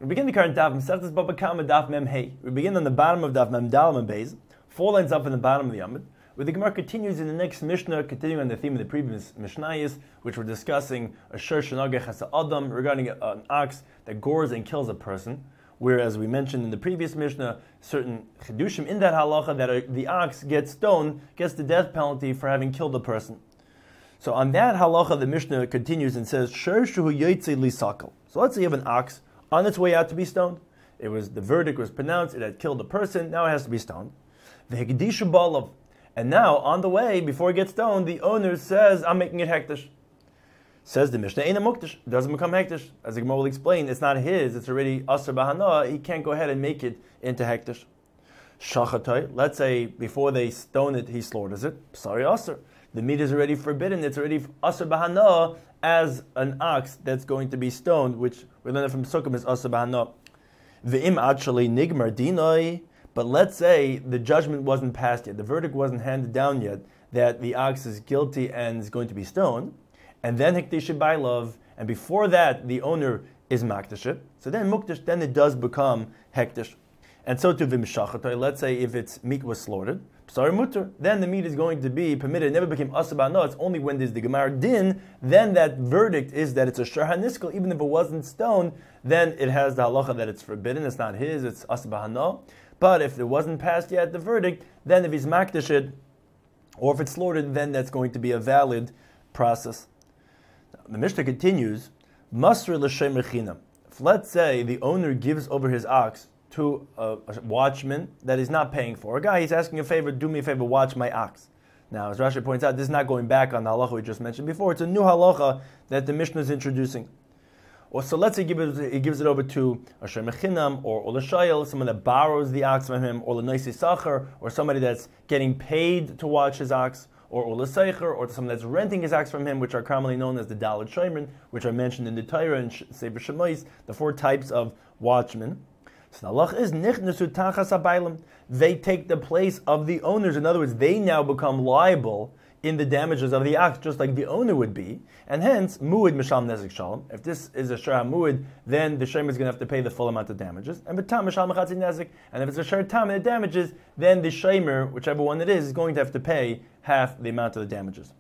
We begin the current daf, Masechtas Baba Kama daf Mem Hey. We begin on the bottom of daf Mem Dalam and Beis, 4 lines up in the bottom of the Amud, where the Gemara continues in the next Mishnah, continuing on the theme of the previous Mishnayos, which we're discussing a Shur Shenageh Chasa Adam, regarding an ox that gores and kills a person. Whereas we mentioned in the previous Mishnah, certain Chidushim in that halacha that the ox gets stoned, gets the death penalty for having killed a person. So on that halacha, the Mishnah continues and says, Shur Shuhu Yotzei Lisakal. So let's say you have an ox on its way out to be stoned. The verdict was pronounced, it had killed a person, now it has to be stoned. The Hekdisha Balav. And now, on the way, before it gets stoned, the owner says, I'm making it hektish. Says the Mishnah, Eina Muktish, doesn't become hektish. As the Gemara will explain, it's not his, it's already Asr Bahana, he can't go ahead and make it into hektish. Shachatai, let's say before they stone it, he slaughters it. Sorry, Asr. The meat is already forbidden, it's already Asr Bahana as an ox that's going to be stoned, which we learn from Sukkim is Asr Bahana. V'im actually nigmar dinoi. But let's say the judgment wasn't passed yet, the verdict wasn't handed down yet, that the ox is guilty and is going to be stoned, and then hektish bailav, and before that the owner is maktish, so then muktish, then it does become hektish. And so to v'mishachatoi, let's say if its meat was slaughtered, sorry mutter, then the meat is going to be permitted, it never became asabah, no, it's only when there's the gemar din, then that verdict is that it's a shar haniskal, even if it wasn't stoned, then it has the halacha that it's forbidden, it's not his, it's asabah no. But if it wasn't passed yet, the verdict, then if he's makdish it, or if it's slaughtered, then that's going to be a valid process. The Mishnah continues, Masr l'shem rechinam. If let's say the owner gives over his ox to a watchman that he's not paying for, a guy, he's asking a favor, do me a favor, watch my ox. Now, as Rashi points out, this is not going back on the halacha we just mentioned before, it's a new halacha that the Mishnah is introducing. Or so let's say he gives it over to a shemechinam or l'shayel, someone that borrows the ox from him, or l'noisi sacher, or somebody that's getting paid to watch his ox, or l'seicher, or to someone that's renting his ox from him, which are commonly known as the Dalet Shomrim, which are mentioned in the Torah and Sefer Shemais, the 4 types of watchmen. So the halach is nichnasu tachas habaylim. They take the place of the owners. In other words, they now become liable in the damages of the ox, just like the owner would be, and hence muad mishal nezek shalom. If this is a shar muad, then the shomer is going to have to pay the full amount of damages. And v'tam mishal mechatzi nezek. And if it's a shar tam and the damages, then the shomer, whichever one it is going to have to pay half the amount of the damages.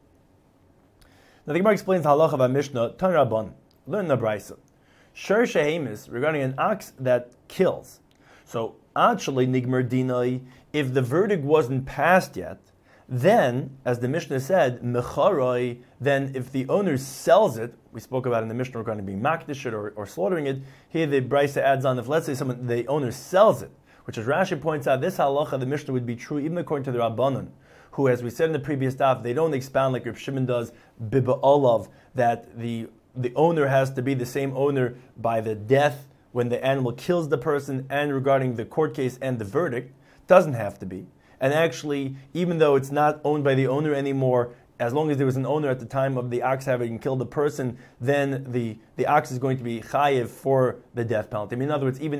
Now the Gemara explains the halacha of our Mishnah. Tan Rabban, learn the brayso. Shar shehemis, regarding an ox that kills. So actually nigmer dinai, if the verdict wasn't passed yet, then, as the Mishnah said, mecharoi, then if the owner sells it, we spoke about in the Mishnah regarding being makdish it or slaughtering it, here the Brisa adds on, if let's say the owner sells it, which as Rashi points out, this halacha, the Mishnah would be true even according to the Rabbanon, who, as we said in the previous daf, they don't expound like Reb Shimon does, biba olav, that the owner has to be the same owner by the death when the animal kills the person, and regarding the court case and the verdict, doesn't have to be. And actually, even though it's not owned by the owner anymore, as long as there was an owner at the time of the ox having killed the person, then the ox is going to be chayiv for the death penalty. I mean, in other words, even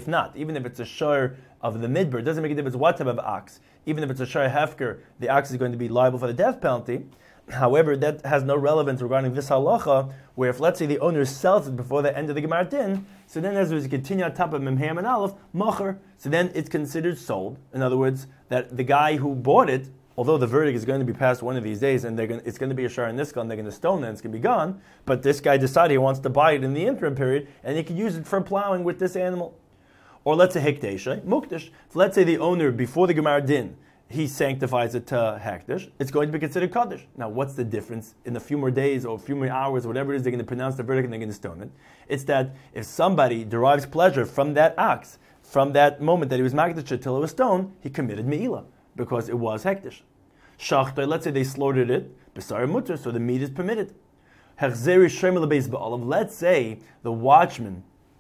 if it's a shor of the midbar, it doesn't make a difference what type of ox. Even if it's a shor hefker, the ox is going to be liable for the death penalty. However, that has no relevance regarding this halacha, where if, let's say, the owner sells it before the end of the Gemar Din, so then as we continue on top of Memhem and Aleph, Mocher, so then it's considered sold. In other words, that the guy who bought it, although the verdict is going to be passed one of these days, and it's going to be a shar and niskal, and they're going to stone it, and it's going to be gone, but this guy decided he wants to buy it in the interim period, and he could use it for plowing with this animal. Or let's say Hekdesh, Muktish. So let's say the owner, before the Gemar Din, he sanctifies it to Hekdesh, it's going to be considered Kaddish. Now, what's the difference? In a few more days or a few more hours, or whatever it is, they're going to pronounce the verdict and they're going to stone it. It's that if somebody derives pleasure from that ox, from that moment that he was Magdish till it was stoned, he committed Me'ilah, because it was Hekdesh. Shachtoi, let's say they slaughtered it, Besar Mutter, so the meat is permitted. Hechzeri Shemer Lebeis Ba'alav, let's say the watchman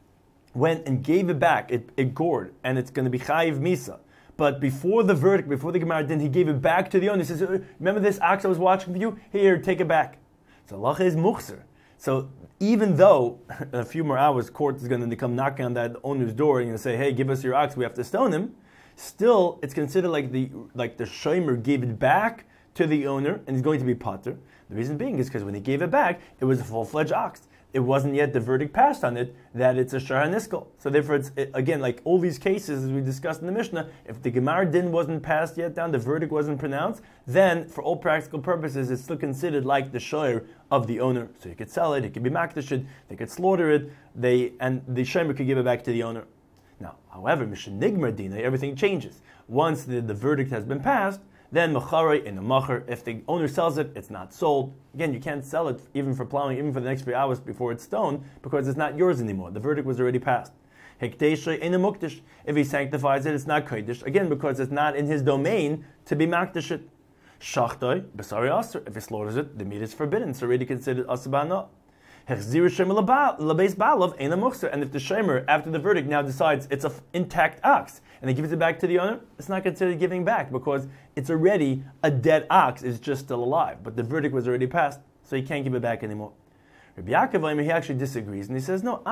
went and gave it back, it gored, and it's going to be Chayiv Misa. But before the verdict, before the Gemara Din, he gave it back to the owner. He says, remember this ox I was watching for you? Here, take it back. So Allah is muhser. So even though in a few more hours, court is going to come knocking on that owner's door and say, hey, give us your ox, we have to stone him, still it's considered like the shomer gave it back to the owner and he's going to be pater. The reason being is because when he gave it back, it was a full-fledged ox. it wasn't yet the verdict passed on it that it's a shar haniskal. So therefore, again, like all these cases as we discussed in the Mishnah, if the Gemar din wasn't passed yet down, the verdict wasn't pronounced, then for all practical purposes, it's still considered like the shar of the owner. So he could sell it, he could be makdashid, they could slaughter it, and the shomer could give it back to the owner. Now, however, mishnigmar dina, everything changes. Once the verdict has been passed, then mecharei in the macher, if the owner sells it, it's not sold. Again, you can't sell it even for plowing, even for the next 3 hours before it's stoned, because it's not yours anymore. The verdict was already passed. Hekdesha in a mukdish, if he sanctifies it, it's not kodesh. Again, because it's not in his domain to be makdish it. Shachtoi, besari aser, if he slaughters it, the meat is forbidden. It's already considered asabana. And if the shomer, after the verdict, now decides it's an intact ox, and he gives it back to the owner, it's not considered giving back, because it's already a dead ox, it's just still alive. But the verdict was already passed, so he can't give it back anymore. Rabbi Yaakov, he actually disagrees, and he says, no,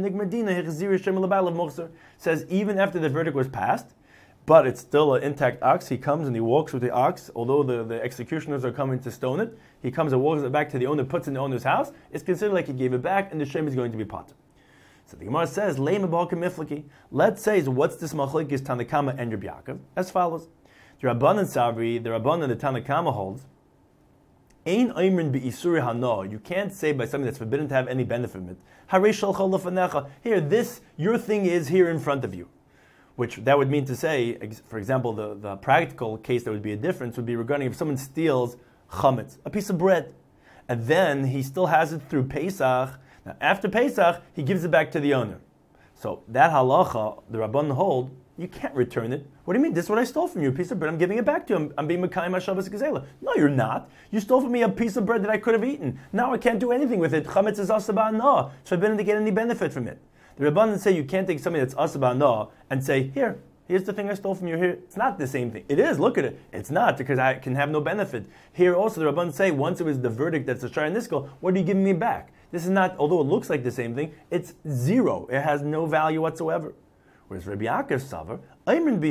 says even after the verdict was passed, but it's still an intact ox, he comes and he walks with the ox, although the executioners are coming to stone it, he comes and walks it back to the owner, puts it in the owner's house, it's considered like he gave it back, and the shem is going to be potter. So the Gemara says, let's say, what's this machlokes Tanakama and Rabbi Yaakov? As follows. The Rabbanan Savri, the Rabbanan, the Tanakama holds, Ein oimrin be'isuri hana. You can't say by something that's forbidden to have any benefit from it. Harei shalcha lefanecha. Here, your thing is here in front of you. Which that would mean to say, for example, the practical case that would be a difference would be regarding if someone steals chametz, a piece of bread, and then he still has it through Pesach. Now, after Pesach, he gives it back to the owner. So that halacha, the Rabban hold, you can't return it. What do you mean? This is what I stole from you, a piece of bread. I'm giving it back to you. I'm being Mekayim HaShabbos Gezela. No, you're not. You stole from me a piece of bread that I could have eaten. Now I can't do anything with it. Chametz is asaba no. It's forbidden to get any benefit from it. The Rabbanan say you can't take something that's asaba no and say, here's the thing I stole from you here. It's not the same thing. It is, look at it. It's not, because I can have no benefit. Here also the Rabbanan say, once it was the verdict that's a shar niskal, what are you giving me back? This is not, although it looks like the same thing, it's zero. It has no value whatsoever. Whereas Rabbi Yaakov Savar, Rabbi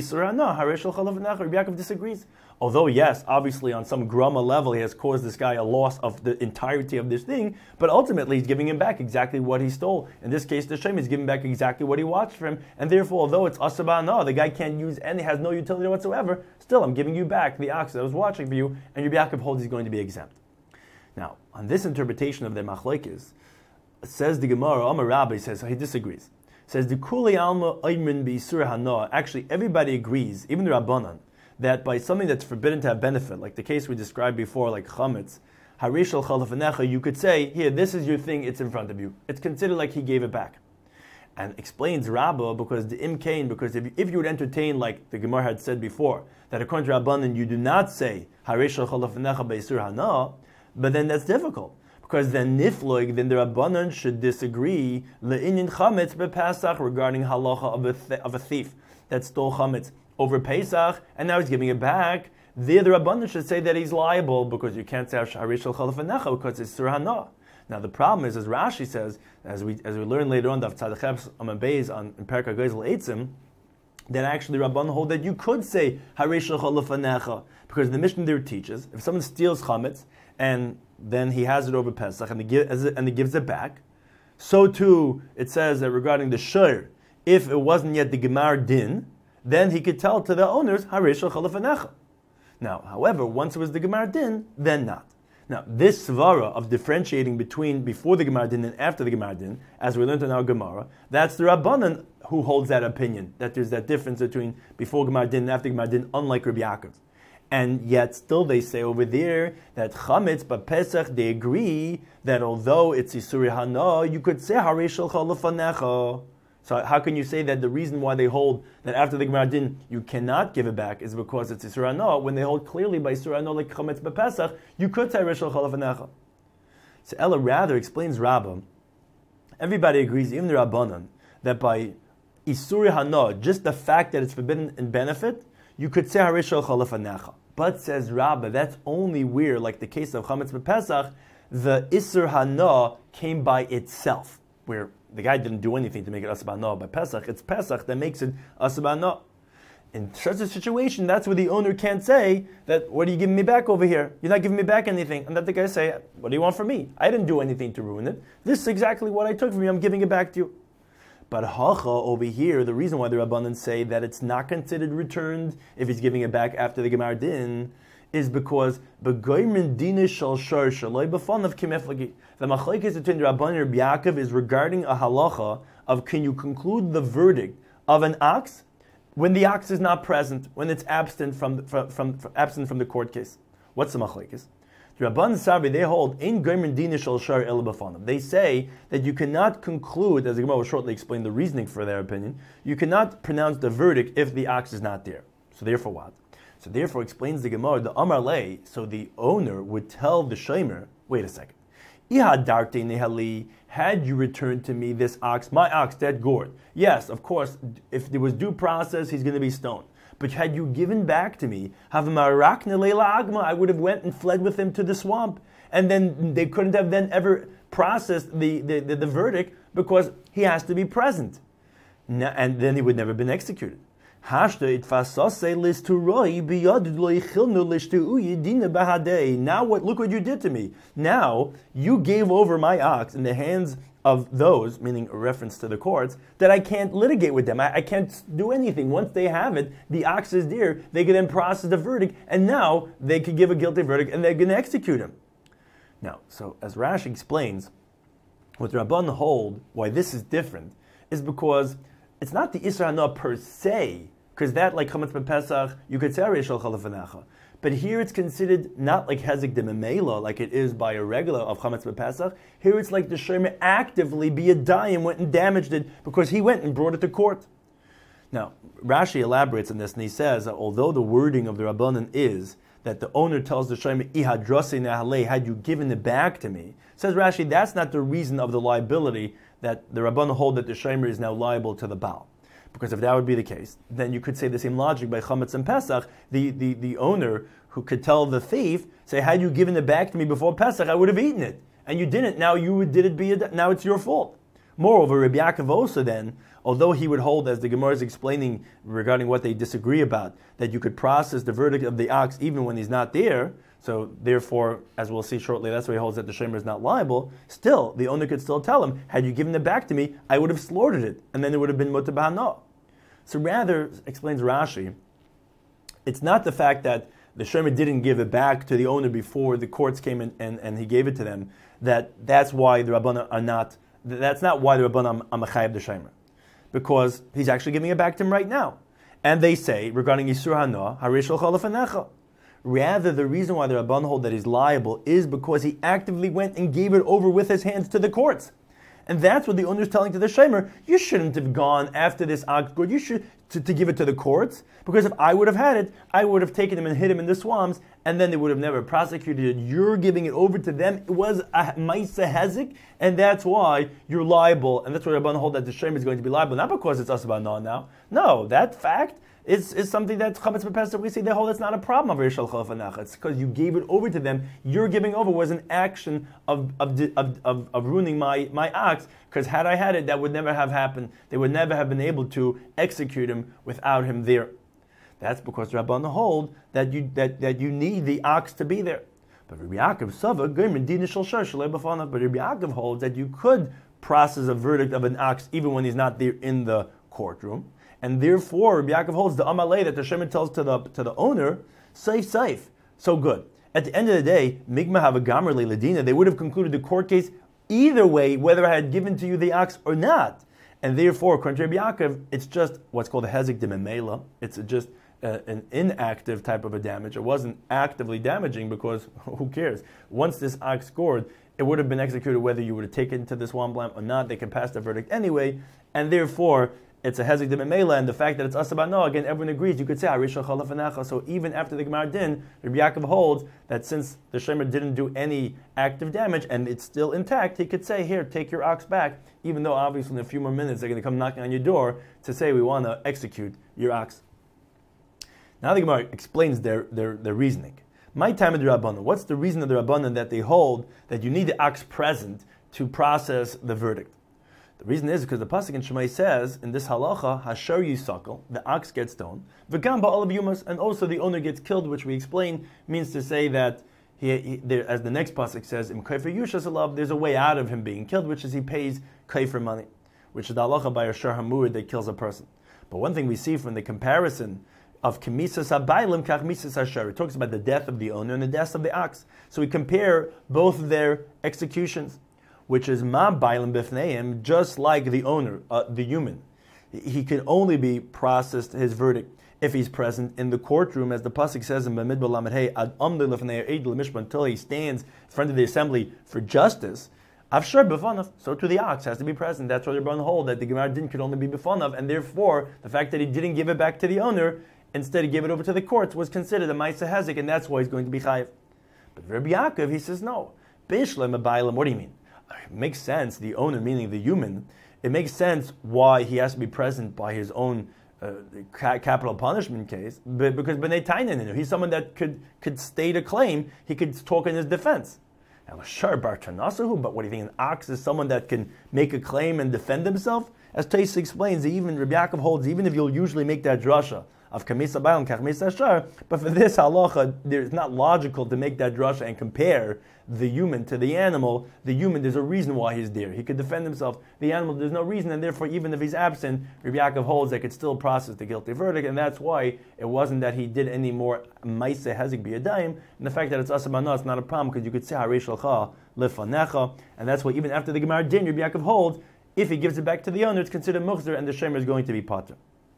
Yaakov disagrees. Although, yes, obviously on some grama level he has caused this guy a loss of the entirety of this thing, but ultimately he's giving him back exactly what he stole. In this case, the Shem is giving back exactly what he watched from him, and therefore, although it's asaba no, the guy can't use any, has no utility whatsoever, still I'm giving you back the ox that I was watching for you, and Rabbi Yaakov holds he's going to be exempt. Now, on this interpretation of the machlokes, says the Gemara, Amar Rabbi says, so he disagrees. Says the Kuli Alma Aymin B'Isur Hana. Actually, everybody agrees, even the Rabbanan, that by something that's forbidden to have benefit, like the case we described before, like chametz, harishal chalafanecha, you could say, here, this is your thing, it's in front of you. It's considered like he gave it back. And explains Rabbah, because the imkain, because if you would entertain, like the Gemara had said before, that according to Rabbanan, you do not say harishal chalafanecha B'Isur Hana, but then that's difficult. Because then nifloig, then the Rabbanan should disagree le'inyan chametz bePesach regarding halacha of a thief that stole chametz over Pesach, and now he's giving it back. There, the Rabbanan should say that he's liable because you can't say harish chalafanecha because it's surhana. Now the problem is, as Rashi says, as we learn later on, Daf Tzadachev's Amabez on Perka Gezel Eitzim, that actually Rabbanan hold that you could say harish chalafanecha because the Mishnah there teaches if someone steals chametz and then he has it over Pesach and he gives it back, so too it says that regarding the shur, if it wasn't yet the Gemar din, then he could tell to the owners, Harishal Chalafanecha. Now, however, once it was the Gemar Din, then not. Now, this svara of differentiating between before the Gemar Din and after the Gemar Din, as we learned in our Gemara, that's the Rabbanan who holds that opinion, that there's that difference between before Gemar Din and after Gemar Din, unlike Rabbi Yaakov. And yet, still they say over there that Chametz but Pesach, they agree that although it's Isuri Hana, you could say Harishal Chalafanecha. So how can you say that the reason why they hold that after the Gemara Din you cannot give it back is because it's Yisur Hana, when they hold clearly by Yisur Hana like Chametz B'Pesach, you could say Rishal Chalafanecha. So Ella rather explains Rabbah, everybody agrees, even the Rabbanan, that by Yisur Hana, just the fact that it's forbidden in benefit, you could say Harishal Chalafanecha. But says Rabbah, that's only where, like the case of Chametz B'Pesach, the Yisur Hana came by itself, where the guy didn't do anything to make it asaba no by Pesach. It's Pesach that makes it asaba no. in such a situation, that's where the owner can't say that, what are you giving me back over here? You're not giving me back anything. And that the guy say, what do you want from me? I didn't do anything to ruin it. This is exactly what I took from you. I'm giving it back to you. But hacha over here, the reason why the Rabbanan say that it's not considered returned if he's giving it back after the Gemar Din is because the machlekes between the Rabbanan and Rabbi Yaakov is regarding a halacha of can you conclude the verdict of an ox when the ox is not present, when it's absent from the court case. What's the machlekes? The Rabban Sabi, they hold in Goymer Dina Shel Shar El B'Fanav. They say that you cannot conclude, as the Gemara will shortly explain the reasoning for their opinion, you cannot pronounce the verdict if the ox is not there. So therefore what? So therefore explains the Gemara, the Amar Lei, so the owner would tell the Shomer, wait a second, had you returned to me this ox, my ox, that gourd, yes, of course, if there was due process, he's going to be stoned. But had you given back to me, I would have went and fled with him to the swamp. And then they couldn't have then ever processed the verdict because he has to be present. And then he would never have been executed. Now, what, look what you did to me. Now, you gave over my ox in the hands of those, meaning a reference to the courts, that I can't litigate with them. I can't do anything. Once they have it, the ox is there, they can then process the verdict, and now they could give a guilty verdict, and they're going to execute him. Now, so as Rashi explains, what the Rabban hold, why this is different, is because it's not the Isra Hana per se, because that, like Chametz B'Pesach, you could say Arishal Chalafanacha. But here it's considered not like Hezek de Memela, like it is by a regular of Chametz B'Pesach. Here it's like the Shomer actively, be a Dayim, went and damaged it because he went and brought it to court. Now, Rashi elaborates on this and he says that although the wording of the Rabbanan is that the owner tells the Shomer, Ihadrose Nehale, had you given it back to me, says Rashi, that's not the reason of the liability that the Rabbanan hold that the Shomer is now liable to the Baal. Because if that would be the case, then you could say the same logic by Chametz and Pesach. The owner who could tell the thief, say, had you given it back to me before Pesach, I would have eaten it. And you didn't. Now now it's your fault. Moreover, Rabbi Yaakov also then, although he would hold, as the Gemara is explaining regarding what they disagree about, that you could process the verdict of the ox even when he's not there, so therefore, as we'll see shortly, that's why he holds that the Shomer is not liable, still, the owner could still tell him, had you given it back to me, I would have slaughtered it, and then it would have been mutar b'hana. So rather, explains Rashi, it's not the fact that the Shomer didn't give it back to the owner before the courts came in and he gave it to them, that's why the Rabbanan are not, that's not why the Rabbanan are mechayev the Shomer. Because he's actually giving it back to him right now. And they say, regarding Yisur Hana, Harishal Chalafanecha. Rather, the reason why the Rabban hold that he's liable is because he actively went and gave it over with his hands to the courts. And that's what the owner is telling to the Shomer. You shouldn't have gone after this ox gourd. You should to give it to the courts. Because if I would have had it, I would have taken him and hid him in the swamps, and then they would have never prosecuted it. You're giving it over to them. It was a Maisa Hezek, and that's why you're liable. And that's why Rabban hold that the Shomer is going to be liable. Not because it's us about now. No, that fact is something that Chametz B'Pesach, we say they hold it's not a problem of Rishal Chalafanacha. It's because you gave it over to them. Your giving over was an action of ruining my ox, because had I had it, that would never have happened. They would never have been able to execute him without him there. That's because Rabban hold that you need the ox to be there. But Rabbi Yaakov holds that you could process a verdict of an ox even when he's not there in the courtroom. And therefore, Rabbi Yaakov holds the Amalei that the Shomer tells to the owner, safe. So good. At the end of the day, Migma have a Gamer Ledina, they would have concluded the court case either way, whether I had given to you the ox or not. And therefore, according to Rabbi Yaakov, it's just what's called a Hezek de Memela. It's just an inactive type of a damage. It wasn't actively damaging because who cares? Once this ox scored, it would have been executed whether you would have taken it to the swamp lamp or not. They can pass the verdict anyway. And therefore, it's a Hezek de Memela, and the fact that it's Asaba no, again, everyone agrees. You could say Arishal Chalafanacha. So even after the Gemar Din, Rabbi Yaakov holds that since the Shomer didn't do any active damage and it's still intact, he could say, here, take your ox back, even though obviously in a few more minutes they're going to come knocking on your door to say we want to execute your ox. Now the Gemara explains their reasoning. My time of the Rabbanan. What's the reason of the Rabbanan that they hold that you need the ox present to process the verdict? The reason is because the pasuk in Shemai says in this halacha, Hashar Yisakal, the ox gets stoned, V'gam ba'alav yumas, and also the owner gets killed, which we explain means to say that there, as the next pasuk says, Im kaifer yushas alav, there's a way out of him being killed, which is he pays kaifer money, which is the halacha by a shar hamur that kills a person. But one thing we see from the comparison of Kemisas Habaylim Kach Misas Hashar, it talks about the death of the owner and the death of the ox. So we compare both of their executions, which is Ma Bailim Bifneim, just like the owner, the human. He can only be processed, his verdict, if he's present in the courtroom, as the pasuk says in Bamidbar Lamed Hey, Ad Amdei Lefnei Eid L'Mishpat, until he stands in front of the assembly for justice. Avshar B'fanav, so to the ox has to be present. That's why the Rebbeinu hold that the Gemara din could only be B'fanav, and therefore the fact that he didn't give it back to the owner, instead he gave it over to the courts, was considered a Ma'aseh Hezek, and that's why he's going to be chayiv. But Rabbi Yaakov, he says no. Bishlem Abaylam, what do you mean? It makes sense, the owner, meaning the human, it makes sense why he has to be present by his own capital punishment case, because B'nai Tainen, he's someone that could state a claim, he could talk in his defense. Sure, Bartanasahu, but what do you think? An ox is someone that can make a claim and defend himself? As Tais explains, even Rabbi Yaakov holds, even if you'll usually make that drasha of Kamisa Bailam Kachmisa Ashar, but for this halacha, it's not logical to make that drasha and compare the human to the animal. The human, there's a reason why he's there. He could defend himself. The animal, there's no reason, and therefore, even if he's absent, Rabbi Yaakov holds they could still process the guilty verdict, and that's why it wasn't that he did any more Maiseh Hezek B'Yadayim, and the fact that it's Asabana, it's not a problem, because you could say Harei Shalcha Lefanecha, and that's why even after the Gemara din, Rabbi Yaakov holds, if he gives it back to the owner, it's considered muchzer, and the shemer is going to be pater.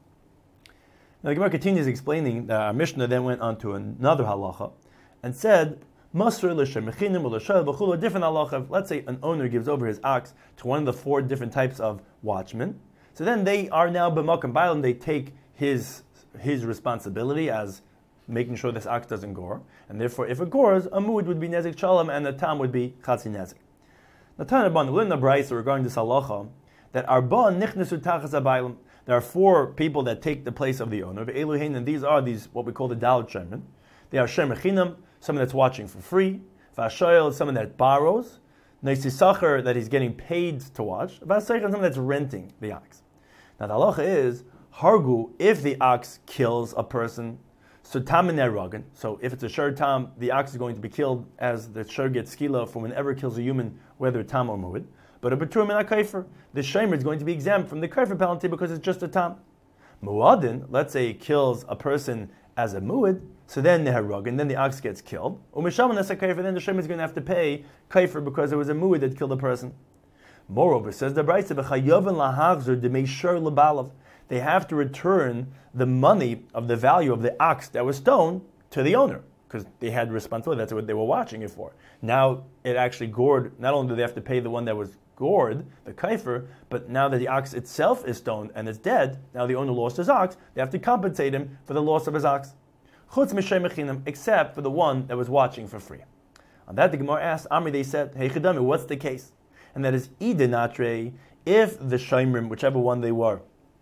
Now the Gemara continues explaining that our Mishnah then went on to another halacha and said, Masr l'shemechinim or l'shal a different halacha. Let's say an owner gives over his ox to one of the 4 different types of watchmen. So then they are now b'makam bailam, they take his responsibility as making sure this ox doesn't gore, and therefore if it gores, a mu'ud would be nezik shalom and the tam would be chatzi nezik. Natan Rabban, we learn the brayso regarding this halacha that arba nichnesu tachas habaylim. There are 4 people that take the place of the owner. And these are what we call the Dalet Shemen. They are Shem Rechinam, someone that's watching for free. Vashoyel, someone that borrows. Neisi Sacher, that he's getting paid to watch. Vaseicher, someone that's renting the ox. Now the halacha is, Hargu, if the ox kills a person, so tam in ragan. So if it's a shur tam, the ox is going to be killed as the shur gets skila from whenever it kills a human, whether tam or mu'id. But a betur min ha-kaifer, the shemer is going to be exempt from the kaifer penalty because it's just a tam. Mu'adin, let's say it kills a person as a mu'id, so then neharagin, then the ox gets killed. U'mishaman as a kaifer, then the shemer is going to have to pay kaifer because it was a mu'id that killed a person. Moreover, says the Brayso, v'chayavan lahachzor demei shur lebalav. They have to return the money of the value of the ox that was stoned to the owner, because they had responsibility. That's what they were watching it for. Now it actually gored. Not only do they have to pay the one that was gored, the kaifer, but now that the ox itself is stoned and it's dead, now the owner lost his ox, they have to compensate him for the loss of his ox. Chutz m'shem mechinam, except for the one that was watching for free. On that the Gemara asked, Amri, they said, hey Chidami, what's the case? And that is idenatre, if the shemrim, whichever one they were,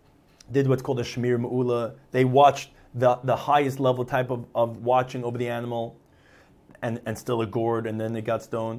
did what's called a shmir ma'ula, they watched the highest level type of watching over the animal, and still it gored, and then they got stoned.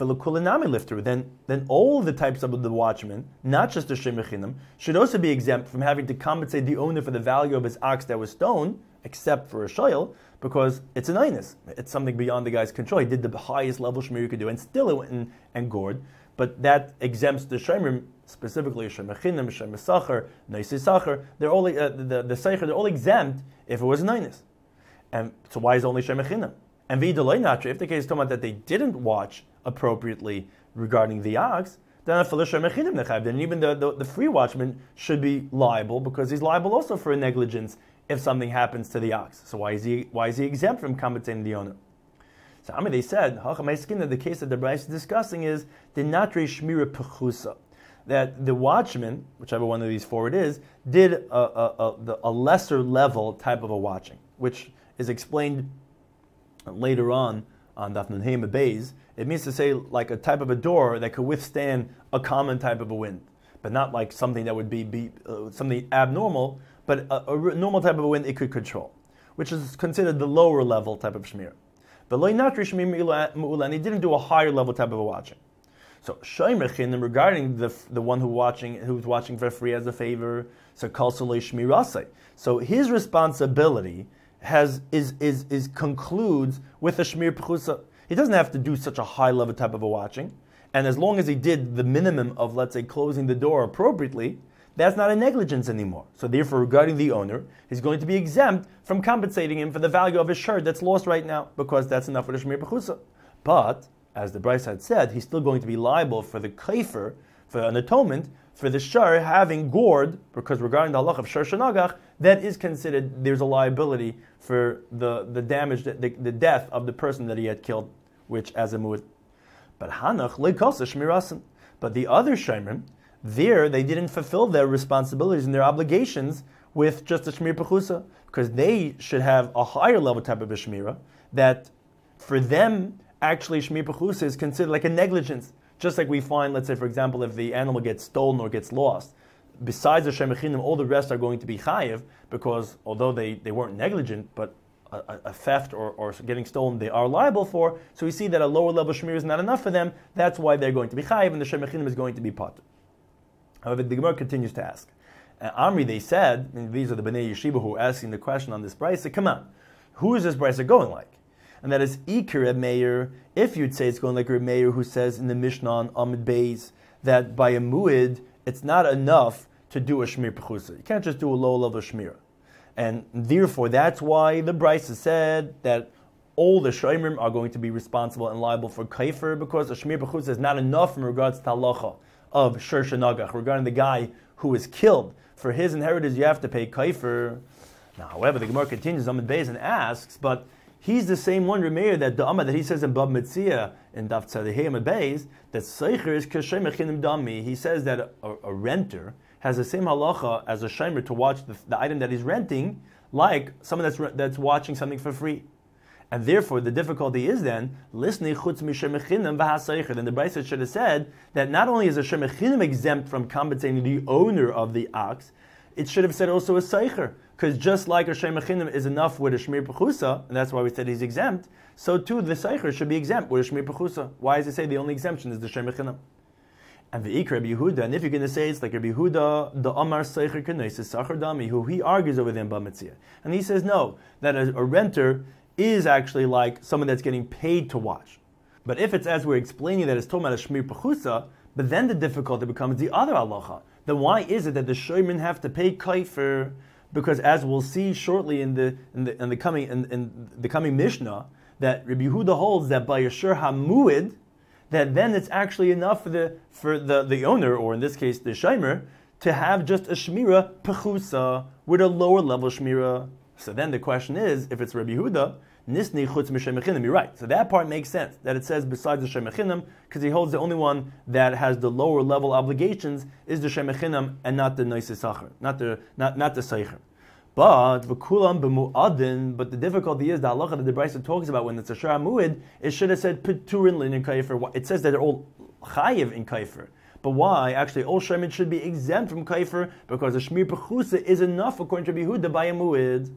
Then all the types of the watchmen, not just the shemechinam, should also be exempt from having to compensate the owner for the value of his ox that was stoned, except for a shoyl, because it's an einus. It's something beyond the guy's control. He did the highest level shmir you could do, and still it went and gored. But that exempts the shemrim, specifically shemechinam, shemesacher, neisi sacher. They're all the seicher. They're all exempt if it was an einus. And so why is only shemechinam? And v'idolay natre, if the case is talking about that they didn't watch appropriately regarding the ox, then even the free watchman should be liable, because he's liable also for a negligence if something happens to the ox. So why is he exempt from compensating the owner? So they said, that the case that the Brayso is discussing is the natre shmira pechusa, that the watchman, whichever one of these 4 it is, did a lesser level type of a watching, which is explained later on Daf Nun Hey Beis. It means to say like a type of a door that could withstand a common type of a wind, but not like something that would be something abnormal, but a normal type of a wind it could control, which is considered the lower level type of shmir. But loy natri shmir mu'ula, and he didn't do a higher level type of a watching. So Shomer Chinam, regarding the one who's watching for free as a favor, so Kal Solei Shmirasei. So his responsibility concludes with a Shmir Pechusa. He doesn't have to do such a high level type of a watching, and as long as he did the minimum of, let's say, closing the door appropriately, that's not a negligence anymore. So therefore, regarding the owner, he's going to be exempt from compensating him for the value of his shirt that's lost right now, because that's enough for the Shmir Pechusa. But as the Bryce had said, he's still going to be liable for the kaifer, for an atonement, for the shar having gored, because regarding the halach of shar shenagach, that is considered, there's a liability for the damage, the death of the person that he had killed, which as a mu'ud. But hanach leikasa shmirasim. But the other shemrim, there they didn't fulfill their responsibilities and their obligations with just a shmir pechusa, because they should have a higher level type of a shmira, that for them, actually, Shmir Pechusa is considered like a negligence. Just like we find, let's say, for example, if the animal gets stolen or gets lost, besides the Shem Echinim, all the rest are going to be chayiv, because although they weren't negligent, but a theft or getting stolen they are liable for, so we see that a lower level Shmir is not enough for them, that's why they're going to be chayiv, and the Shem Echinim is going to be potter. However, the Gemara continues to ask. Amri, they said, and these are the Bnei Yeshiva who are asking the question on this brisa, come on, who is this brisa going like? And that is Iker Reb Meir, if you'd say it's going like Reb Meir, who says in the Mishnah on Amud Beis that by a mu'id, it's not enough to do a Shmir Pechusa. You can't just do a low-level Shmir. And therefore, that's why the Brisa said that all the Shoimrim are going to be responsible and liable for Kaifer, because a Shmir Pechusa is not enough in regards to halacha of Shir Shenagach, regarding the guy who was killed. For his inheritance, you have to pay Kaifer. Now, however, the Gemara continues Amud Beis and asks, but he's the same one, Remeir, that the Amma that he says in Bab Metzia in Daf Tzadehei Amud Beis, that Seicher is Kashem Echinim Dami. He says that a renter has the same halacha as a shomer to watch the item that he's renting, like someone that's watching something for free. And therefore, the difficulty is then, listening chutz mishem echinim v'haseicher. Then the Brisa should have said that not only is a shem echinim exempt from compensating the owner of the ox, it should have said also a seicher. Because just like a shem echinim is enough with a shmir pechusa, and that's why we said he's exempt, so too the seicher should be exempt with a shmir pechusa. Why does it say the only exemption is the shem echinim? And the Ikra Rabbi Yehuda, and if you're going to say it's like Rabbi Yehuda, the Amar Seicher K'neises Sachar Dami, who he argues over them Bamitzia. And he says no, that a renter is actually like someone that's getting paid to watch. But if it's as we're explaining that it's talking about a Shmir Pechusa, but then the difficulty becomes the other halacha. Then why is it that the Shoymin have to pay kaifer? Because as we'll see shortly in the coming Mishnah, that Rabbi Yehuda holds that by Yashur HaMuid, that then it's actually enough for the owner, or in this case the shomer, to have just a shmira pechusa with a lower level shmira. So then the question is, if it's Rabbi Yehuda, nisni chutz m'shem echinim, you're right. So that part makes sense, that it says besides the shem echinim, because he holds the only one that has the lower level obligations is the shem echinim and not the noises sacher, not the seicher. But v'kulam b'mu'adin. But the difficulty is the halacha that the Brisa talks about when it's a shara mu'id. It should have said peturin lin in kaifer. It says that they're all chayiv in kaifer. But why? Actually, all shemid should be exempt from kaifer because the shmir pechusa is enough according to Rabbi Yehuda by a mu'id.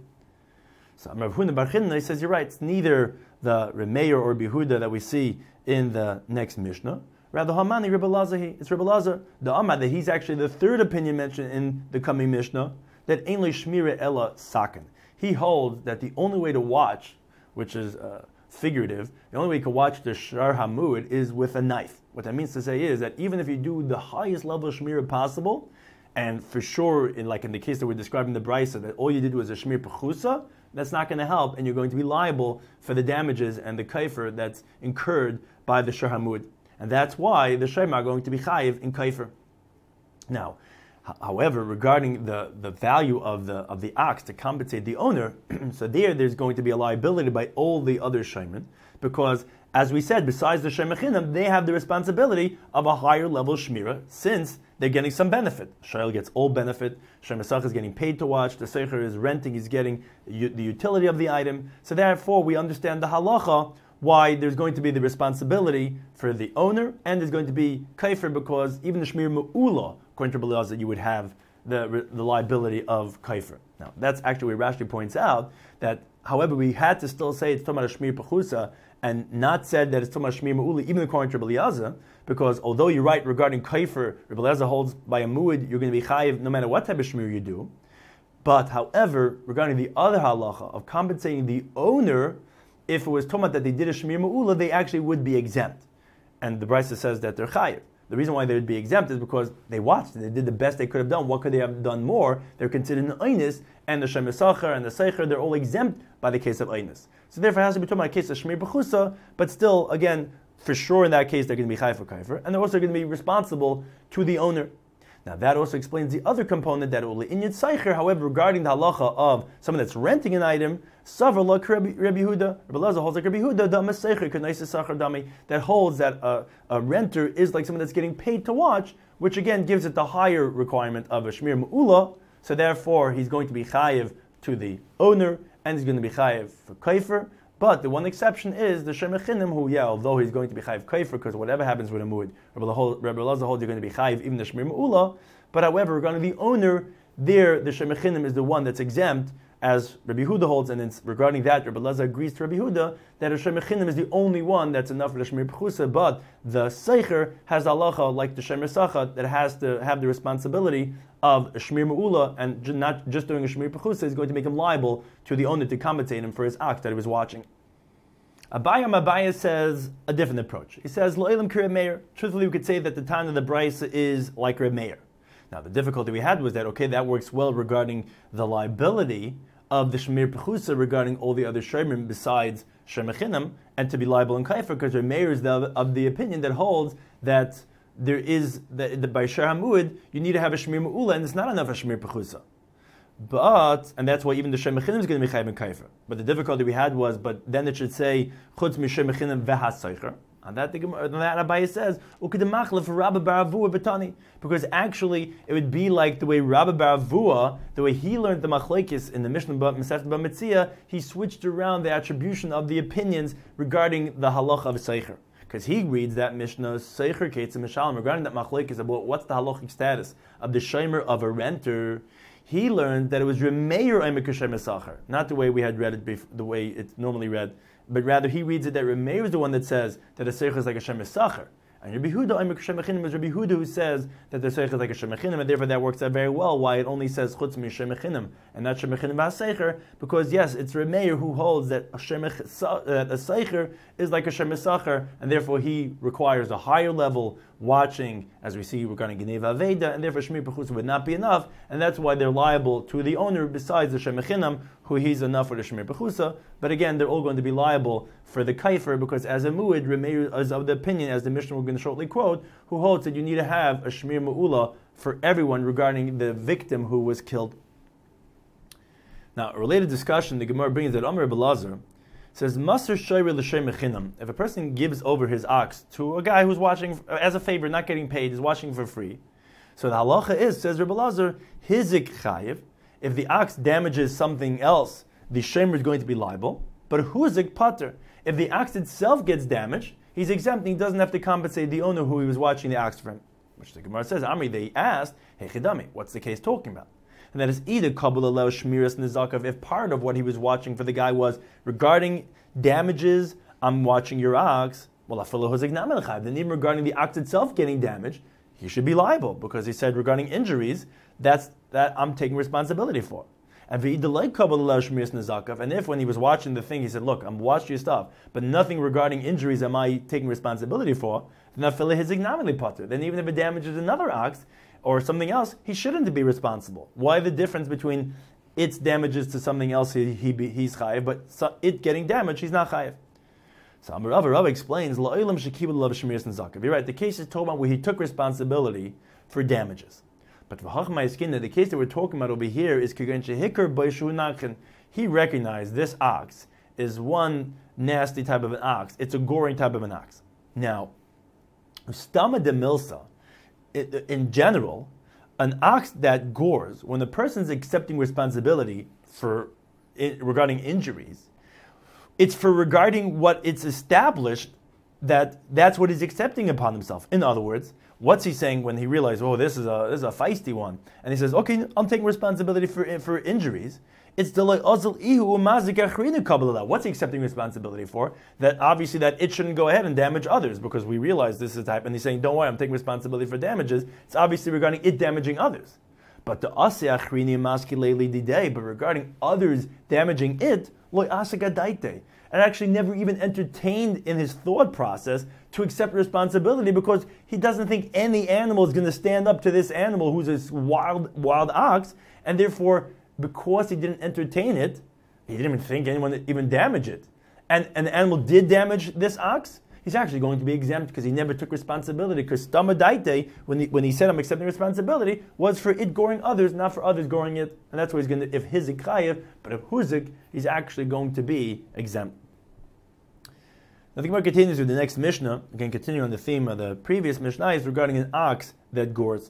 So Rav Huna bar Chinna says you're right. It's neither the Remeir or Rabbi Yehuda that we see in the next Mishnah. Rather, Hamani Rebbe Lazar. It's Rebbe Lazar, the Amad, that he's actually the third opinion mentioned in the coming Mishnah, that ain't shmira ella saken. He holds that the only way to watch, which is figurative, the only way you can watch the shar hamud is with a knife. What that means to say is that even if you do the highest level of shmira possible, and for sure, in the case that we're describing the brisa, that all you did was a shmir pechusa, that's not going to help, and you're going to be liable for the damages and the kaifer that's incurred by the shar hamud. And that's why the shema are going to be chayiv in kaifer. Now, however, regarding the value of the ox to compensate the owner, so there's going to be a liability by all the other shaymin, because as we said, besides the shemechinam, they have the responsibility of a higher level shmira, since they're getting some benefit. Shayel gets all benefit, Shemesach is getting paid to watch, the Seicher is renting, he's getting the utility of the item. So therefore, we understand the halacha, why there's going to be the responsibility for the owner, and there's going to be kaifer, because even the shmir mu'ula, according to Belaz, that you would have the liability of kaifer. Now, that's actually where Rashi points out that, however, we had to still say it's talking about a shmir pechusa, and not said that it's Tumah Shmir Me'ula, even according to Rabbi Eliezer, because although you're right regarding Kaifer, Rabbi Eliezer holds by a Mu'ud, you're going to be chayiv no matter what type of Shmir you do. But however, regarding the other halacha of compensating the owner, if it was Tumah that they did a Shmir Me'ula, they actually would be exempt. And the Brisa says that they're chayiv. The reason why they would be exempt is because they watched it. They did the best they could have done. What could they have done more? They're considered an Einis, and the Shem Yisachar and the Seicher, they're all exempt by the case of Einis. So therefore it has to be talking about a case of Shmir B'chusa, but still, again, for sure in that case they're going to be Chai for Kaifer, and they're also going to be responsible to the owner. Now that also explains the other component that Uli Inyat Seicher, however, regarding the halacha of someone that's renting an item, Savar like Rabbi Yehuda, Rabbi Eliezer holds like Rabbi Yehuda, Dama Seicher, K'naisa Sachar Dami, that holds that a renter is like someone that's getting paid to watch, which again gives it the higher requirement of a Shmir Me'ula, so therefore he's going to be Chayiv to the owner, and he's going to be Chayiv for Kaifer. But the one exception is the Shem Echinim, who, although he's going to be Chayiv Kaifer, because whatever happens with a Mu'ud, Rabbi Eliezer holds you're going to be Chayiv, even the Shmir Me'ula. But however, regarding the owner, there the Shem Echinim is the one that's exempt, as Rabbi Yehuda holds, and then regarding that, Rabbi Eliezer agrees to Rabbi Yehuda that a Shem Echinim is the only one that's enough for the Shmir B'chusa, but the Seicher has halacha like the Shem Yisachar that has to have the responsibility of a Shmir Me'ula, and not just doing a Shmir B'chusa is going to make him liable to the owner to compensate him for his act that he was watching. Abaya says a different approach. He says, Lo'elam Kirei Meir. Truthfully, we could say that the time of the Brisa is like Reb Meir. Now, the difficulty we had was that, that works well regarding the liability of the Shmir B'chusa regarding all the other Shemim besides Shem Echinim, and to be liable in Kaifer, because Reb Meir is of the opinion that holds that there is, that by Shar HaMu'ud, you need to have a Shmir Me'ula, and it's not enough a Shmir B'chusa. And that's why even the Shem Echinim is going to be Chayiv in Kaifer. But the difficulty we had was, but then it should say, Chutz Mishem Echinim V'has Seicher. And that Abaye says, Ukidemachlev for Rabbi Bar Avua Betani. Because actually, it would be like the way Rabbi Bar Avua, the way he learned the Machlekes in the Mishnah Masechet B'Metzia, he switched around the attribution of the opinions regarding the halacha of Seicher. Because he reads that Mishnah, Seicher Ketz and Mishalem, regarding that Machlekes about what's the halachic status of the Shomer of a renter. He learned that it was Remeir Omer Kashem Yisachar, not the way we had read it, the way it's normally read, but rather he reads it that Remeir is the one that says that a Seicher is like a Shem Yisachar. And Rabbi Yehuda Omer Kashem Echinim is Rabbi Yehuda who says that the Seicher is like a Shem Echinim, and therefore that works out very well why it only says Chutz Mishem Echinim and not Shem Echinim V'Seicher, because yes, it's Remeir who holds that a Seicher is like a Shem Yisachar, and therefore he requires a higher level watching, as we see regarding Geneva Aveda, and therefore Shmir B'chusa would not be enough, and that's why they're liable to the owner besides the Shem Echinim, who he's enough for the Shmir B'chusa. But again, they're all going to be liable for the Kaifer, because as a Mu'id, Remeir is of the opinion, as the Mishnah we're going to shortly quote, who holds that you need to have a Shmir Me'ula for everyone regarding the victim who was killed. Now, a related discussion, the Gemara brings that Amr Belazar says, Maser Shayre L'Shem Echinam. If a person gives over his ox to a guy who's watching as a favor, not getting paid, is watching for free. So the halacha is, says Rebbe Lazar, Hizik Chayiv. If the ox damages something else, the Shemer is going to be liable. But Huzik Pater. If the ox itself gets damaged, he's exempt and he doesn't have to compensate the owner who he was watching the ox from. Which the Gemara says, Amri, they asked, Hey Chidami, what's the case talking about? And that is either Kabbalah Leo Shmiras Nizakav, if part of what he was watching for the guy was regarding damages, I'm watching your ox, well, then even regarding the ox itself getting damaged, he should be liable, because he said regarding injuries, that I'm taking responsibility for. And if when he was watching the thing, he said, look, I'm watching your stuff, but nothing regarding injuries am I taking responsibility for, then even if it damages another ox, or something else, he shouldn't be responsible. Why the difference between its damages to something else he's chayiv, but it getting damaged, he's not chayiv? So Rav explains, you're right, the case is talking about where he took responsibility for damages. But the case that we're talking about over here is he recognized this ox is one nasty type of an ox. It's a goring type of an ox. Now, Stama de Milsa, in general, an ox that gores, when the person's accepting responsibility regarding injuries, it's for regarding what it's established that's what he's accepting upon himself. In other words, What's he saying when he realized, oh, this is a feisty one? And he says, okay, I'm taking responsibility for injuries. It's the azal ihu mazik achrinu kabbalah. What's he accepting responsibility for? That obviously that it shouldn't go ahead and damage others, because we realize this is the type, and he's saying, don't worry, I'm taking responsibility for damages. It's obviously regarding it damaging others. But the ase achrini maski leili didei, but regarding others damaging it, loy asaka daite. And actually never even entertained in his thought process to accept responsibility, because he doesn't think any animal is going to stand up to this animal who's this wild ox, and therefore, because he didn't entertain it, he didn't even think anyone would even damage it. And the animal did damage this ox, he's actually going to be exempt because he never took responsibility. Because Stama when he said I'm accepting responsibility, was for it goring others, not for others goring it. And that's why he's going to, if hizik chayev, but if huzik, he's actually going to be exempt. Now the Gemara continues with the next Mishnah, again continuing on the theme of the previous Mishnah, is regarding an ox that gores.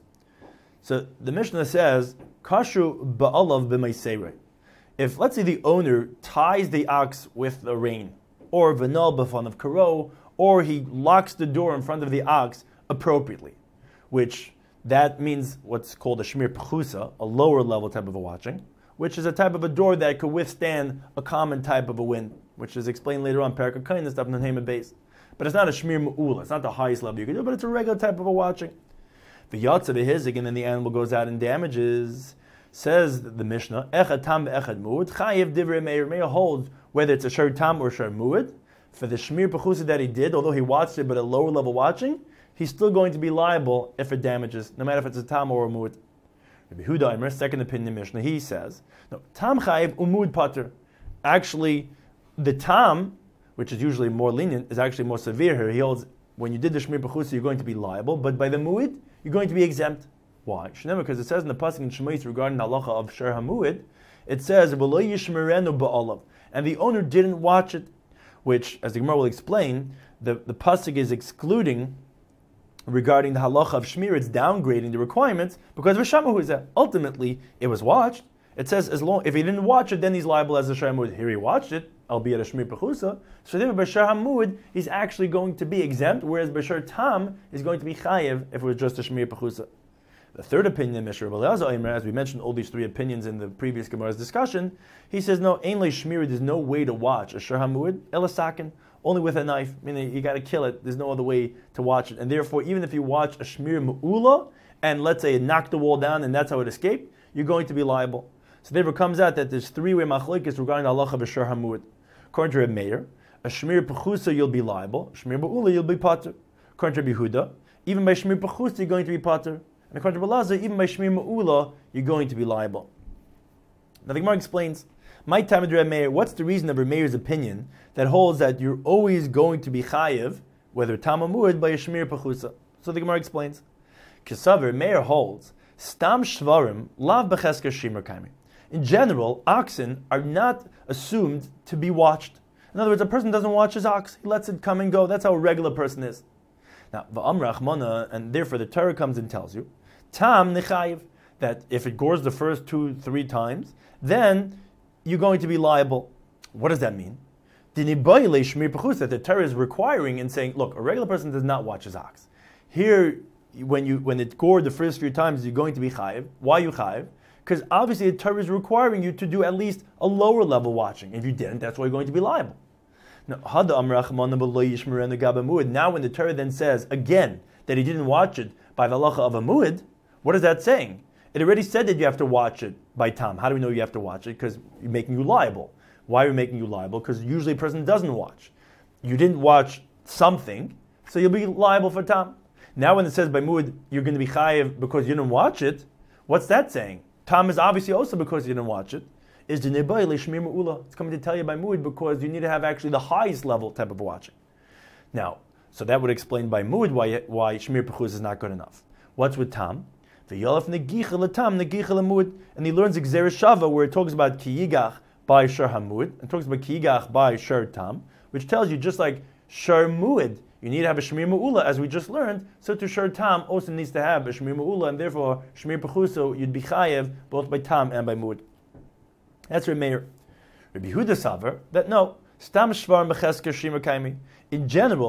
So the Mishnah says, Kashu ba'alav b'meiserei. If, let's say, the owner ties the ox with a rein, or v'nal b'fan of karo, or he locks the door in front of the ox appropriately, which that means what's called a shmir pechusa, a lower level type of a watching, which is a type of a door that could withstand a common type of a wind, which is explained later on, Parak HaKain, and stuff in the name of base. But it's not a shmir mu'ula, it's not the highest level you can do, but it's a regular type of a watching. The yatsa v'hizik, and then the animal goes out and damages. Says the Mishnah, echad tam ve'echad mu'ud, chayiv divrei meir. Meir holds whether it's a shar tam or shar mu'ud. For the shmir pechusa that he did, although he watched it but at lower level watching, he's still going to be liable if it damages, no matter if it's a tam or a mu'ud. Rabbi Huda Aimer, second opinion Mishnah, he says, no, tam chayiv umud pater. Actually, the tam, which is usually more lenient, is actually more severe here. He holds when you did the shmir pechusa, you're going to be liable, but by the mu'ud, you're going to be exempt. Why? Because it says in the pasuk in Shemais regarding the halacha of shar hamuid, it says v'lo yishmerenu ba'alav, and the owner didn't watch it, which, as the Gemara will explain, the pasuk is excluding regarding the halacha of shmir. It's downgrading the requirements because v'shamahu is that ultimately it was watched. It says as long if he didn't watch it, then he's liable as a shar hamuid. Here he watched it, albeit a shmir pechusa. So then b'shar hamuid he's actually going to be exempt, whereas b'shar tam is going to be chayev if it was just a shmir pechusa. The third opinion, Mishra B'Elazar, as we mentioned all these three opinions in the previous Gemara's discussion, he says, no, ain't like shmir, there's no way to watch a shar hamuid, elasakin, only with a knife, meaning you got to kill it, there's no other way to watch it. And therefore, even if you watch a shmir mu'ula, and let's say it knocked the wall down and that's how it escaped, you're going to be liable. So therefore comes out that there's three-way machlokes regarding the halacha of a shar hamuid. According to Reb Meir, a shmir pechusa you'll be liable, shmir mu'ula you'll be pater. According to Reb Yehuda, even by shmir pechusa you're going to be pater. And according to B'Elazar, even by Shmir Ma'ula, you're going to be liable. Now the Gemara explains, my time of Reb Meir, what's the reason of Reb Meir's opinion that holds that you're always going to be chayiv, whether tam or mu'ud, by a Shmir Pechusa? So the Gemara explains, Kesav, Meir holds, Stam Shvarim, Lav Bechesker Shimmer Kaimi. In general, oxen are not assumed to be watched. In other words, a person doesn't watch his ox, he lets it come and go. That's how a regular person is. Now, V'amrach Mana, and therefore the Torah comes and tells you, Tam nechayiv, that if it gores the first 2-3 times, then you're going to be liable. What does that mean? That the Torah is requiring and saying, look, a regular person does not watch his ox. Here, when it gored the first few times, you're going to be chayiv. Why you chayiv? Because obviously the Torah is requiring you to do at least a lower level watching. If you didn't, that's why you're going to be liable. Now when the Torah then says, again, that he didn't watch it by the halacha of a mu'id, what is that saying? It already said that you have to watch it by tam. How do we know you have to watch it? Because you're making you liable. Why are we making you liable? Because usually a person doesn't watch. You didn't watch something, so you'll be liable for tam. Now when it says by mu'id, you're going to be chayiv because you didn't watch it, what's that saying? Tam is obviously also because you didn't watch it. Is the nebai shmir mu'ula. It's coming to tell you by mu'id because you need to have actually the highest level type of watching. Now, so that would explain by mu'id why shmir pechuz is not good enough. What's with tam? And he learns Gzeres Shava where it talks about Kiyigach by Shar Hamud and talks about Kiyigach by Shar Tam, which tells you just like Shar Mu'id, you need to have a Shmir Ma'ula as we just learned, so to Shar Tam also needs to have a Shmir Ma'ula, and therefore Shmir Pechuso you'd be Chayev both by Tam and by Mu'id. That's Reb Meir. Rabbi Yehuda Savar, that no, Stam Shvar Mechesker Shimmer Kaimi. In general,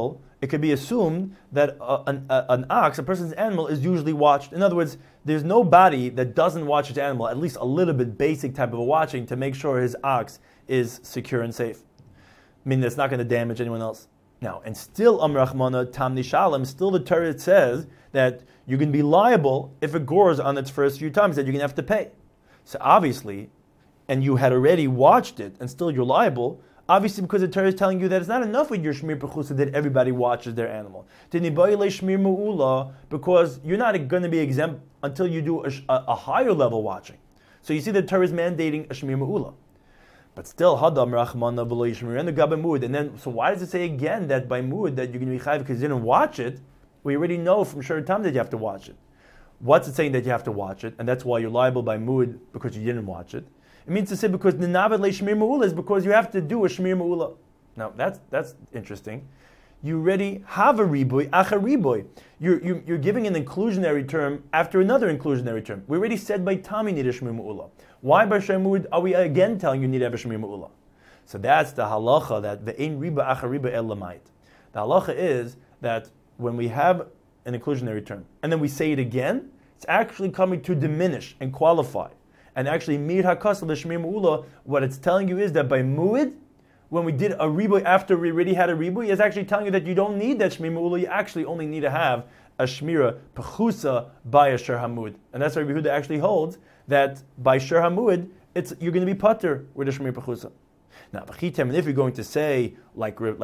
it could be assumed that an ox, a person's animal, is usually watched. In other words, there's no body that doesn't watch its animal, at least a little bit basic type of a watching, to make sure his ox is secure and safe. Meaning it's not going to damage anyone else. Now, and still, Rachmana Tam Nishalim, still the Torah says that you're going to be liable if it gores on its first few times, that you're going to have to pay. So obviously, and you had already watched it, and still you're liable, obviously because the Torah is telling you that it's not enough with your Shmir Pechusa that everybody watches their animal. Shmir Mu'ula, because you're not going to be exempt until you do a higher level watching. So you see the Torah is mandating a Shmir Mu'ula. But still, Hadam Rachmana V'lo Yishmir and the Gabe Mu'ud. And then, so why does it say again that by Mu'ud that you're going to be chayiv because you didn't watch it? We already know from Shur Tam that you have to watch it. What's it saying that you have to watch it? And that's why you're liable by Mu'ud because you didn't watch it. It means to say because the Navet Le Shmir Mu'ula is because you have to do a Shmir Mu'ula. Now, that's interesting. You already have a riboy, acha riboy. You're giving an inclusionary term after another inclusionary term. We already said by Tami need a Shmir Mu'ula. Why by Shemud are we again telling you need to have a Shmir Mu'ula? So that's the halacha that the ein riba acha riba el lamayit. The halacha is that when we have an inclusionary term and then we say it again, it's actually coming to diminish and qualify. And actually, mir hakasal the Shmir Mu'ula, what it's telling you is that by mu'id, when we did a riboy after we already had a riboy, it's actually telling you that you don't need that Shmir Mu'ula, you actually only need to have a Shmira Pechusa by a Shur Hamud. And that's why Yehuda actually holds that by Shur Hamud, you're going to be pater with a Shmir Pechusa. Now, and if you're going to say, like Reb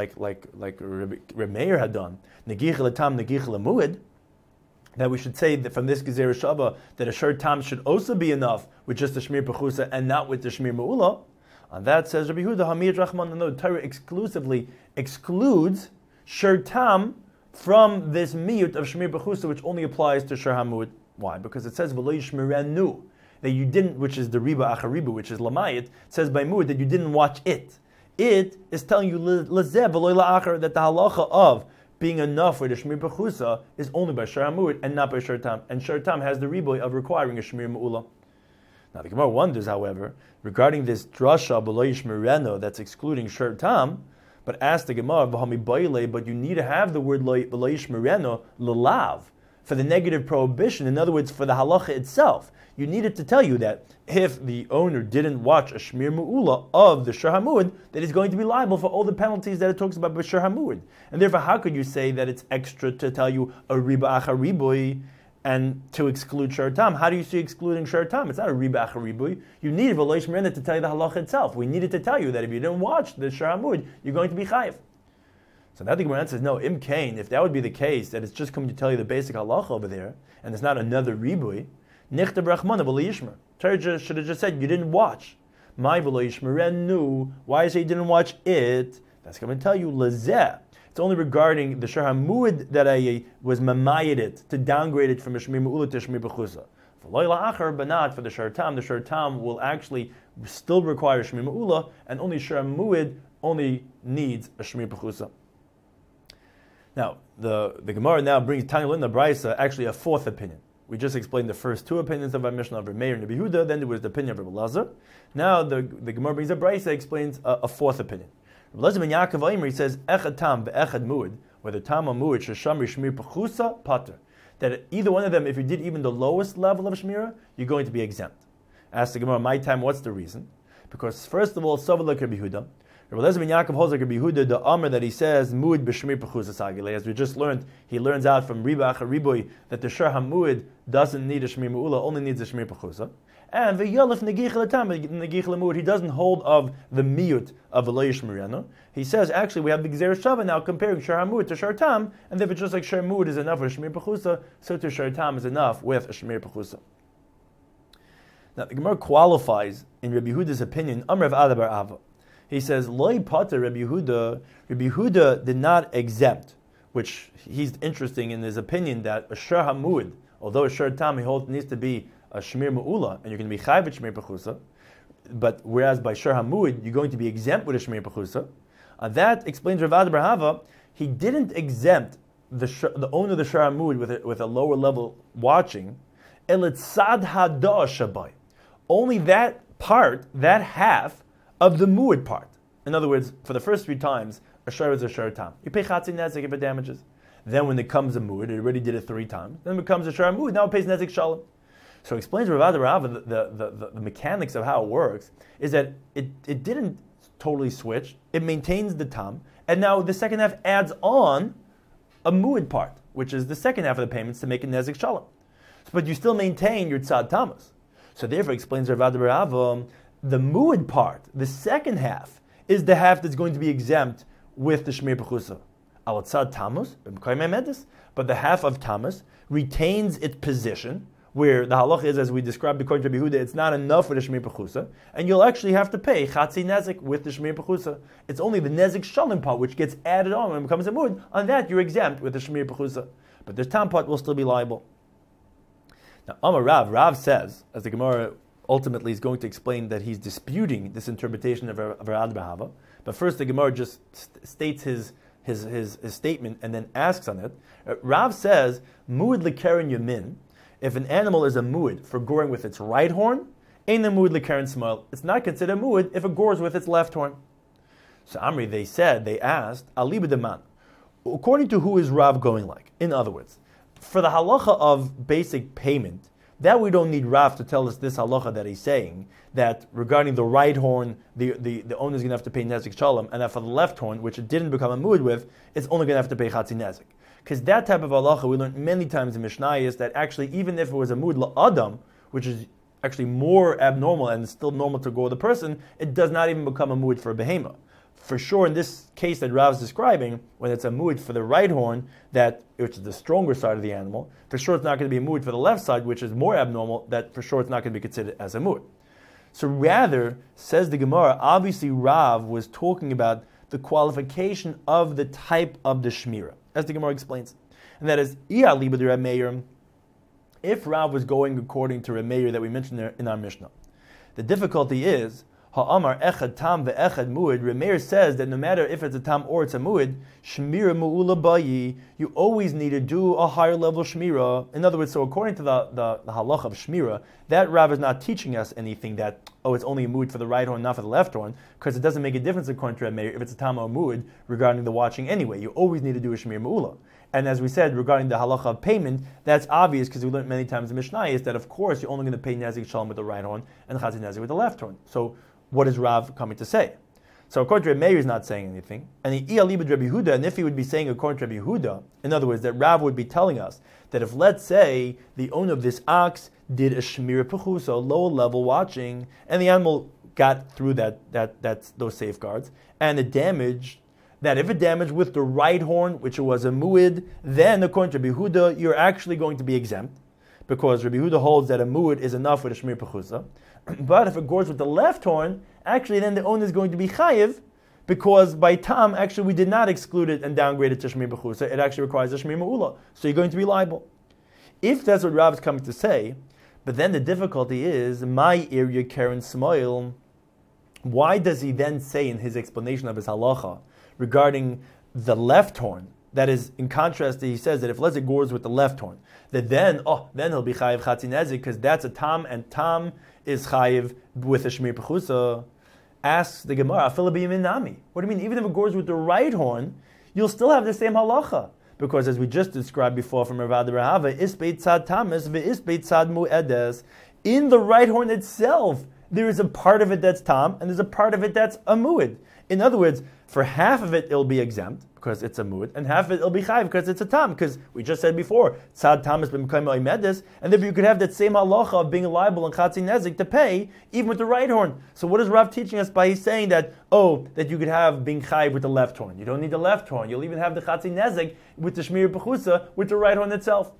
Meir had done, Negich Latam, Negich Lamuid, that we should say that from this Gezerah Shava, that a Shur Tam should also be enough with just the Shmir Pechusa and not with the Shmir Mu'ula. On that says Rabbi Yehuda, Hamid Rachman, no, the Torah exclusively excludes Shur Tam from this miyut of Shmir Pechusa, which only applies to Shur Hamud. Why? Because it says V'lo Yishmirenu, that you didn't, which is the riba achariba, which is lamayit. It says by mud that you didn't watch it. It is telling you lezeh v'lo la'achar, that the halacha of being enough with a Shmir Pechusa is only by Shur Hamud and not by Shur Tam. And Shur Tam has the riba of requiring a Shmir Mu'ula. Now the Gemara wonders, however, regarding this drasha V'lo Yishmirenu that's excluding Shur Tam. But ask the Gemara, but you need to have the word V'lo Yishmirenu l'lav for the negative prohibition. In other words, for the halacha itself, you needed to tell you that if the owner didn't watch a Shmir Mu'ula of the Shur Hamud, that he's going to be liable for all the penalties that it talks about by Shur Hamud. And therefore, how could you say that it's extra to tell you a riba acha riboy and to exclude Shur Tam? How do you see excluding Shur Tam? It's not a riba acha riboy. You needed V'lo Yishmirenu to tell you the halacha itself. We needed to tell you that if you didn't watch the Shur Hamud, you're going to be chayiv. So now the Gemara says, no, im kain, if that would be the case, that it's just coming to tell you the basic halacha over there, and it's not another riboy, nichta brachmana v'lo yishmer. Torah should have just said, you didn't watch. My v'lo yishmerenu, why is it you didn't watch it? That's going to tell you, lezeh. It's only regarding the Shur Hamud that I was mamayed it, to downgrade it from a Shmir Mu'ula to Shmir Pechusa. V'lo la'achar, but not for the Shur Tam. The Shur Tam will actually still require Shmir Mu'ula, and only Shur Hamud only needs a Shmir Pechusa. Now, the Gemara now brings Tanya in the Brisa actually a fourth opinion. We just explained the first two opinions of our Mishnah of Reb Meir and Rabbi Yehuda, then there was the opinion of Reb Elazar. Now the Gemara brings a Brisa, explains a fourth opinion. Reb Elazar ben Yaakov Aimer, he says, Echad Tam ve'echad Mu'ud, whether Tam or Mu'ud, Sheshamri Shmir Pechusa, Pater. That either one of them, if you did even the lowest level of Shmira, you're going to be exempt. Ask the Gemara, my time, what's the reason? Because first of all, Sovelak Rabbi Yehuda, Rabbi Elazar ben Yaakov holds like Rabbi Yehuda, the Amr that he says, Mu'ud b'shmir pechusa sagile. As we just learned, he learns out from Riba Acha Riboy that the Shur Hamu'ud doesn't need a Shmir Mu'ula, only needs a Shmir Pechusa. And v'yalef negich l'tam, negich l'mu'ud, he doesn't hold of the miyut of V'lo Yishmirenu. He says, actually, we have the Gezerah Shava now comparing Shur Hamu'ud to Shur Tam, and if it's just like Shur Mu'ud is enough with a Shmir Pechusa, so to Shur Tam is enough with a Shmir Pechusa. Now, the Gemara qualifies, in Rabbi Yehuda's opinion, Amr of Adabar Ava. He says, Loi Pater Rabbi Yehuda did not exempt, which he's interesting in his opinion that a Shur Hamu'ud, although a Shur Tam, he holds needs to be a Shmir Mu'ula, and you're going to be Chayv with Shmir Pechusa, but whereas by Shur Hamu'ud, you're going to be exempt with a Shmir Pechusa. That explains Rav Ad Bar Hava, he didn't exempt the owner of the Shur Hamu'ud with a lower level watching, Elitzad Hada Shabai. Only that part, that half, of the mu'ud part. In other words, for the first 3 times, a shor is a shor tam. You pay chatzi nezek if it damages. Then when it comes a muad, it already did it 3 times. Then it becomes a shor muad, now it pays nezek shalom. So it explains Rav Rava the mechanics of how it works is that it didn't totally switch. It maintains the tam, and now the second half adds on a muad part, which is the second half of the payments to make it nezek shalom. But you still maintain your tzad tamas. So therefore, explains Rav Rava, the muad part, the second half, is the half that's going to be exempt with the shmir pechusa. Al tzad tamas, but the half of tamas retains its position, where the halach is, as we described according to Rabbi Yehuda, it's not enough for the shmir pechusa, and you'll actually have to pay chatzi nezek with the shmir pechusa. It's only the nezek shalom part which gets added on when it becomes a muad. On that, you're exempt with the shmir pechusa, but the tam part will still be liable. Now, Amar Rav says, as the Gemara ultimately is going to explain that he's disputing this interpretation of Rav Bahava, but first the Gemara just states his statement and then asks on it. Rav says, muad lekeren yamin. If an animal is a muad for goring with its right horn, ain't a muad lekeren small. It's not considered muad if it gores with its left horn. So Amri, they asked, Ali b'deman. According to who is Rav going like? In other words, for the halacha of basic payment, that we don't need Rav to tell us this halacha that he's saying, that regarding the right horn, the owner is going to have to pay nezek shalom, and that for the left horn, which it didn't become a muad with, it's only going to have to pay chatzi nezek. Because that type of halacha we learned many times in Mishnayos that actually even if it was a muad la'adam, which is actually more abnormal and still normal to go with a person, it does not even become a muad for a behema. For sure, in this case that Rav is describing, when it's a muad for the right horn, which is the stronger side of the animal, for sure it's not going to be a muad for the left side, which is more abnormal, that for sure it's not going to be considered as a muad. So rather, says the Gemara, obviously Rav was talking about the qualification of the type of the shmira, as the Gemara explains. And that is, if Rav was going according to Reb Meir that we mentioned there in our Mishnah. The difficulty is, Ha'amar echad tam ve'echad muad. Reb Meir says that no matter if it's a tam or it's a muad, shmira mu'ula bayi, you always need to do a higher level shmira. In other words, so according to the halach of shmira, that Rav is not teaching us anything that, it's only a muad for the right horn, not for the left horn, because it doesn't make a difference according to Reb Meir if it's a tam or a muad regarding the watching anyway. You always need to do a shmira mu'ula. And as we said, regarding the halacha of payment, that's obvious because we learned many times in Mishnah is that of course you're only going to pay nezek shalom with the right horn and chatzi nezek with the left horn. So what is Rav coming to say? So according to Reb Meir, he's not saying anything. And the Iyalibud Rabbi Yehuda, and if he would be saying according to Rabbi Yehuda, in other words, that Rav would be telling us that if, let's say, the owner of this ox did a shmira pechusa, a lower level watching, and the animal got through those safeguards, and it damaged, that if it damaged with the right horn, which it was a muad, then according to Rabbi Yehuda, you're actually going to be exempt, because Rabbi Yehuda holds that a muad is enough with a shmir pechusa. But if it gores with the left horn, actually then the owner is going to be chayiv, because by tam, actually we did not exclude it and downgrade it to shmir pechusa. It actually requires a shmir ma'ula. So you're going to be liable. If that's what Rav is coming to say, but then the difficulty is, my area Karen Smoil, why does he then say in his explanation of his halacha regarding the left horn, that is, in contrast, he says that if let's say gores with the left horn, that then he'll be chayiv chatzi nezek, because that's a tam, and tam is chayiv with a shmir pechusa. Asks the Gemara, afilu b'yamin nami. What do you mean? Even if it gores with the right horn, you'll still have the same halacha, because as we just described before from Rav Rahava, isbeit tzad tamis ve'isbeit tzad mu'edes. In the right horn itself, there is a part of it that's tam, and there's a part of it that's a mu'ed. In other words, for half of it it'll be exempt because it's a mu'ed, and half of it it'll be chayiv because it's a tam. Because we just said before, tzad tam has been b'mekayim oimedes, and therefore you could have that same halacha of being liable and chatzi nezik to pay even with the right horn. So what is Rav teaching us by saying that that you could have being chayiv with the left horn? You don't need the left horn. You'll even have the chatzi nezik with the shmir pechusa with the right horn itself.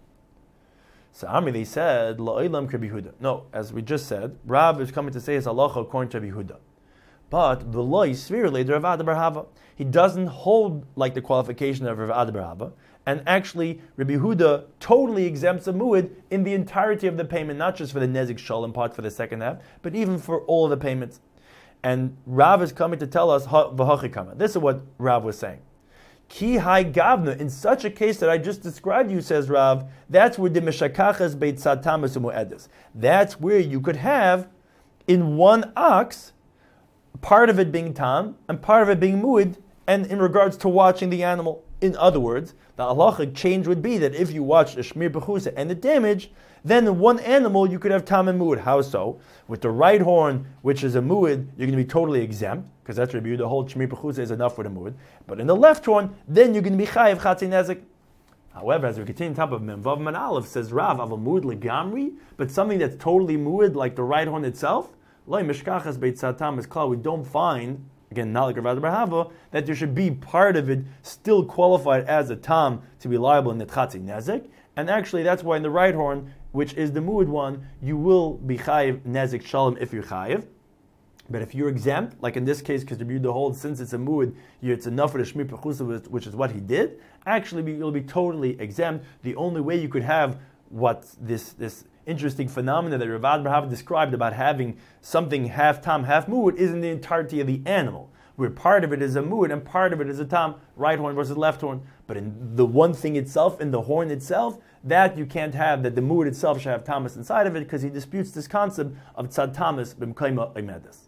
So Amri, they said la'olam Rabbi Yehuda. No, as we just said, Rav is coming to say his halacha according to Rabbi Yehuda. But the loy svirle the Rav Bar Hava, he doesn't hold like the qualification of Rav Bar Hava, and actually Rabbi Yehuda totally exempts a muad in the entirety of the payment, not just for the nezik shalom part for the second half, but even for all of the payments. And Rav is coming to tell us v'hachikama. This is what Rav was saying. Ki hai gavna, in such a case that I just described you, says Rav, that's where the meshakachas beit tzad tamas u'mu'edes. That's where you could have in one ox part of it being tam and part of it being muad, and in regards to watching the animal. In other words, the halachic change would be that if you watched a shmir bechusa and the damage, then in one animal you could have tam and muad. How so? With the right horn, which is a muad, you're going to be totally exempt, because that's Rabbi Yehuda, the whole shmir bechusa is enough for the muad. But in the left horn, then you're going to be chayiv chatzei nezek. However, as we continue on top of Memvav Man Aleph, says Rav, av a muad legamri, but something that's totally muad, like the right horn itself, loy mishkachas beit satam is klal. We don't find, again, not like Rav Barhava, that there should be part of it still qualified as a tam to be liable in the Tchatzi Nezek. And actually, that's why in the right horn, which is the muad one, you will be chayiv Nezek Shalom if you're chayiv. But if you're exempt, like in this case, because Rabbi Yehuda holds, since it's a muad, it's enough for the shmir pechusa, which is what he did, actually you'll be totally exempt. The only way you could have what this interesting phenomena that Rav Barhava described about having something half tam, half muad is in the entirety of the animal, where part of it is a muad and part of it is a tam, right horn versus left horn. But in the one thing itself, in the horn itself, that you can't have, that the muad itself should have tamas inside of it, because he disputes this concept of tzad tamas b'mkayma omedes.